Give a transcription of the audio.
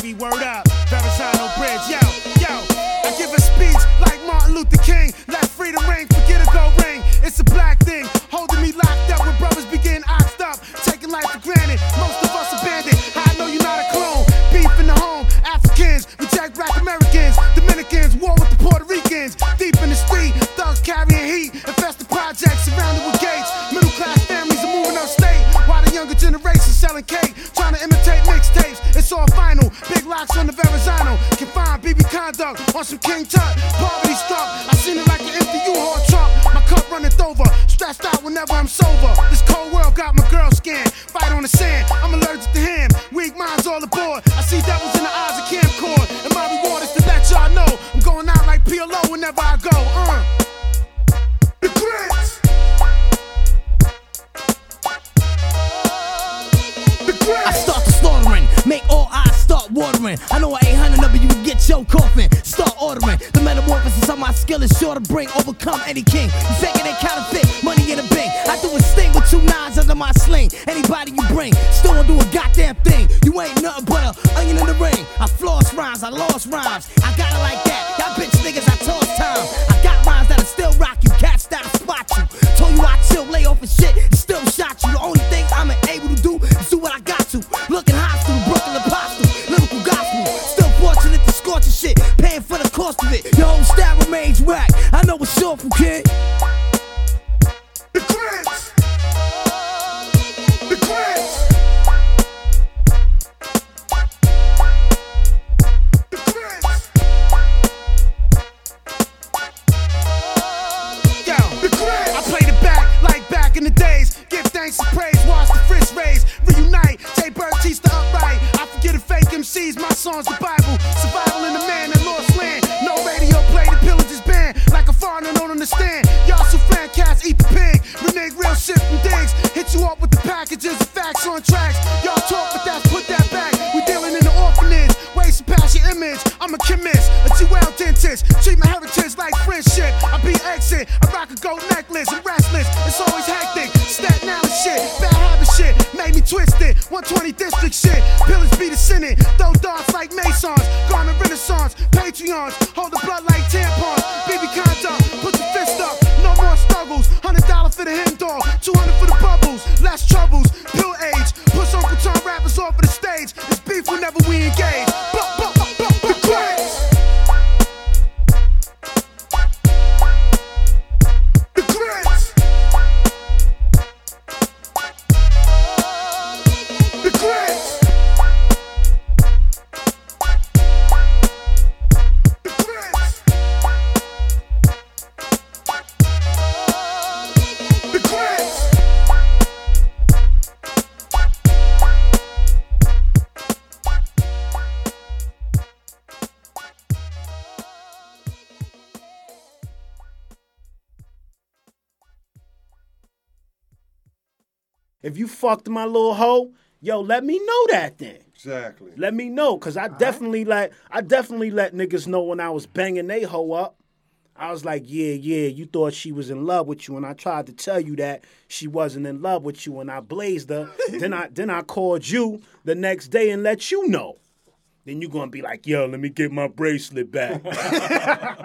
baby, word up. Verrazano Bridge, yo. I give a speech like Martin Luther King. Let freedom ring, forget a gold ring. It's a black thing, holding me locked up when brothers begin oxed up. Taking life for granted, most of us abandoned. I know you're not a clone. Beef in the home, Africans reject black Americans. Dominicans war with the Puerto Ricans. Deep in the street, thugs carrying heat. Infest the projects surrounded with gates. Middle class families are moving upstate, while the younger generation selling cake, trying to imitate mixtapes. It's all final, big locks on the Verrazano. Confined BB conduct on some King Tut. Poverty struck, I seen it like an empty U-Haul truck. My cup runneth over, stressed out whenever I'm sober. This cold world got my girl scared. Fight on the sand, I'm allergic to him. Weak minds all aboard. I see devils in the eyes of camcord, and my reward is to let y'all know I'm going out like PLO whenever I go. The grits. I start the slaughtering, make all eyes start watering. I know an 800 number, you can get your coffin. Start ordering. The metamorphosis of my skill is sure to bring, overcome any king. You faking and counterfeit, money in a bank. I do a sting with 2 nines under my sling. Anybody you bring, still won't do a goddamn thing. You ain't nothing but a onion in the ring. I floss rhymes, I lost rhymes. I got it like that. Y'all bitch niggas, I toss time. I got rhymes that'll still rock you. Cats that'll spot you. Told you I chill, lay off and shit, and still shot you. The only thing I'm able to do is do what I got to. Looking hostile, Brooklyn apostle, lyrical gospel. Still fortunate to scorch your shit, paying for the cost of it. Your whole style remains whack. I know it's awful, kid. The grits. The grits. The grits. Yo, the grits. I played it back like back in the days. Give thanks and praise, watch the fist raise. Reunite, Jay Bird teach the upright. I forget the fake MCs, my song's the Bible. Survival in the man that lost land. No radio play, the pillagers band. Like a foreigner, don't understand. Y'all soufflan cats eat the pig. Renege real shit from digs. Hit you up with the packages of facts on tracks. Y'all talk, but that's put that back. We dealing in the orphanage. Ways to pass your image. I'm a chemist, a GL dentist. Treat my heritage like friendship. I be exit. I rock a gold necklace. I'm restless. It's always hectic. Staten Island shit. Bad habit shit. Made me twisted. 120 district shit. Pillars be the Senate. Throw darts like Masons. Garment Renaissance. Patreons. Hold the blood like tampons. BB conduct. Put the fist up. No more struggles. $100 for the hen dog. 200 for the bubbles. Less troubles. Pill age. Push Uncle Tom rappers off of the stage. It's beef whenever we engage. The grits. The grits. The grits. The grits. The grits. If you fucked my little hoe, yo, let me know that then. Exactly. Let me know, cause I definitely let niggas know when I was banging they hoe up. I was like, yeah, you thought she was in love with you, and I tried to tell you that she wasn't in love with you, and I blazed her. then I called you the next day and let you know. Then you gonna be like, yo, let me get my bracelet back.